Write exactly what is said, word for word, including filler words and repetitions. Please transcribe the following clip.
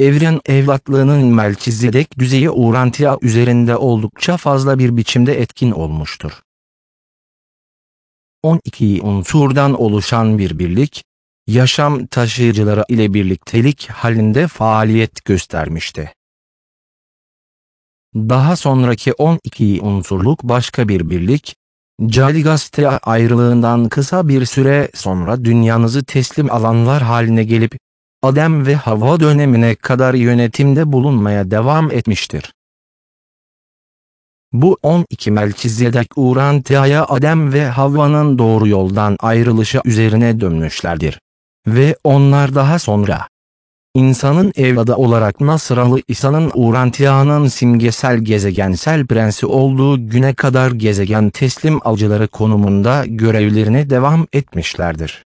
evren evlatlığının Melkizedek düzeyi Urantia üzerinde oldukça fazla bir biçimde etkin olmuştur. on iki unsurdan oluşan bir birlik, yaşam taşıyıcıları ile birliktelik halinde faaliyet göstermişti. Daha sonraki on iki unsurluk başka bir birlik, Caligastea ayrılığından kısa bir süre sonra dünyanızı teslim alanlar haline gelip, Adem ve Havva dönemine kadar yönetimde bulunmaya devam etmiştir. Bu on iki Melkizedek Urantia'ya Adem ve Havva'nın doğru yoldan ayrılışı üzerine dönmüşlerdir. Ve onlar daha sonra, insanın evladı olarak Nasralı İsa'nın Urantia'nın simgesel gezegensel prensi olduğu güne kadar gezegen teslim alıcıları konumunda görevlerine devam etmişlerdir.